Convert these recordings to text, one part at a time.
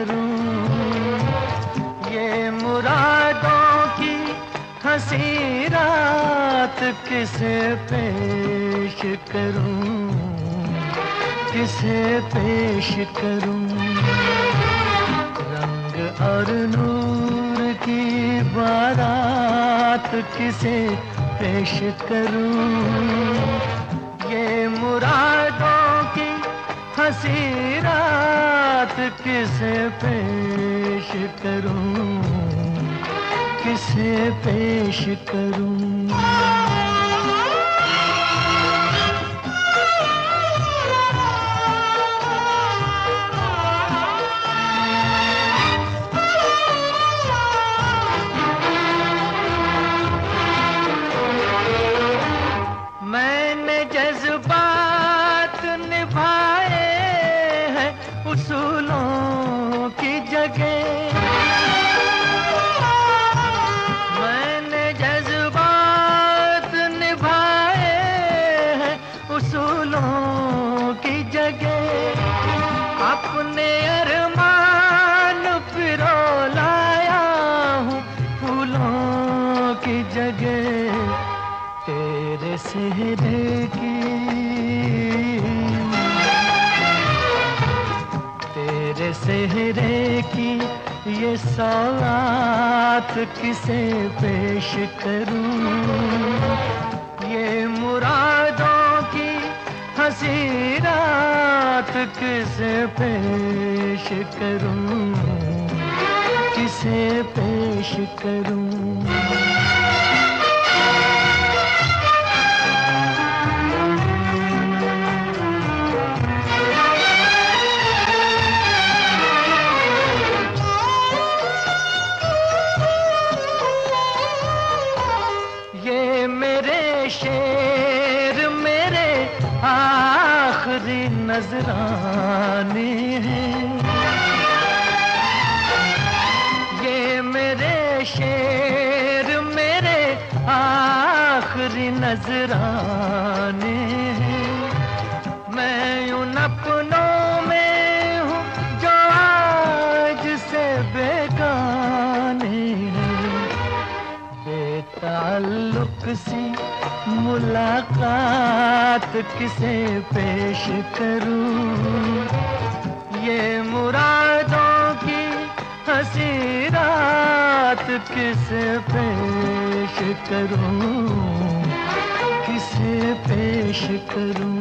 करूं, ये मुरादों की हंसी रात किसे पेश करूं, किसे पेश करूं। रंग और नूर की बारात किसे पेश करूं, ये मुरादों की हंसी रात किसे पेश करूं, किसे पेश करूं। मैंने जज्बात निभाए हैं उसूलों की जगह, मैंने जज्बात निभाए हैं उसूलों की जगह। अपने अरमान पिरो लाया हूँ फूलों की जगह। तेरे सेहरे की, तेरे सेहरे की ये सौगात किसे पेश करूं, ये मुरादों की हंसी रात किसे पेश करूं, किसे पेश करूं। शेर मेरे आखिरी नजराने हैं, ये मेरे शेर मेरे आखिरी नजराने हैं। मैं उन अपनों में हूँ जो आज से बेगाने हैं। बेताल्लुक सी मुलाकात किसे पेश करूं, ये मुरादों की हंसी रात किसे पेश करूं, किसे पेश करूं।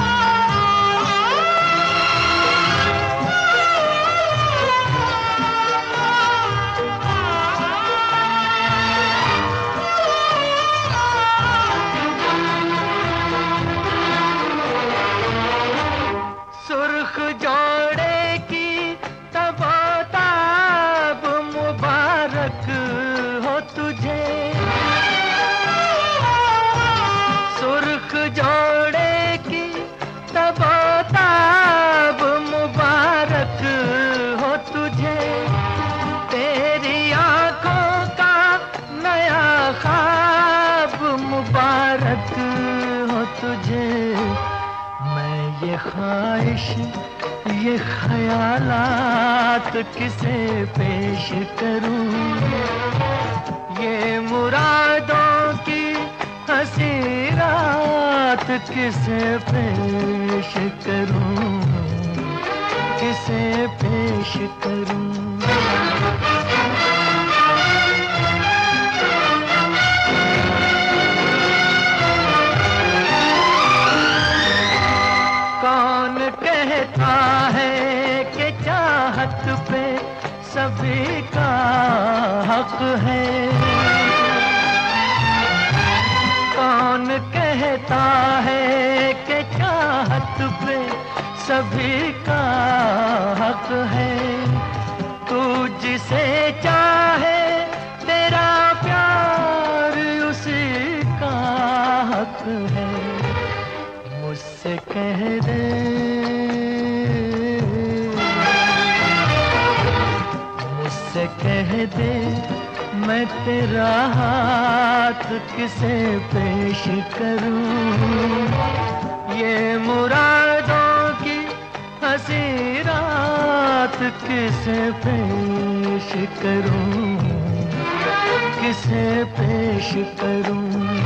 जोड़े की तबोताब मुबारक हो तुझे, सुर्ख जोड़े की तबोताब मुबारक हो तुझे। तेरी आंखों का नया ख्वाब मुबारक हो तुझे। मैं ये ख्वाहिश ये ख्यालात किसे पेश करूं, ये मुरादों की हंसी रात किसे पेश करूं, किसे पेश करूं। कौन कहता है कि चाहत पे सभी का हक है, कौन कहता है कि चाहत पे सभी का हक है। तू जिसे चाहे तेरा प्यार उसी का हक है। मुझसे कह दे, मुझसे कह दे मैं तेरा हाथ किसे पेश करूं, ये मुरादों की हंसी रात किसे पेश करूं, किसे पेश करूं।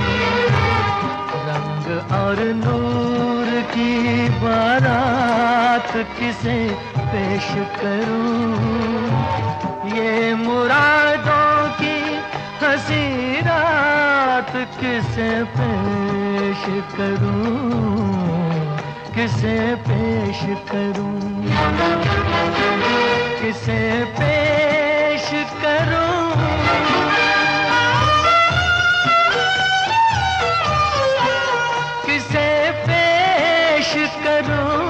रंग और नूर की बारात किसे पेश करूं। ये मुरादों की हंसी रात किसे पेश करूं, किसे पेश करूं, किसे पेश करूं। किसे पेश करूं,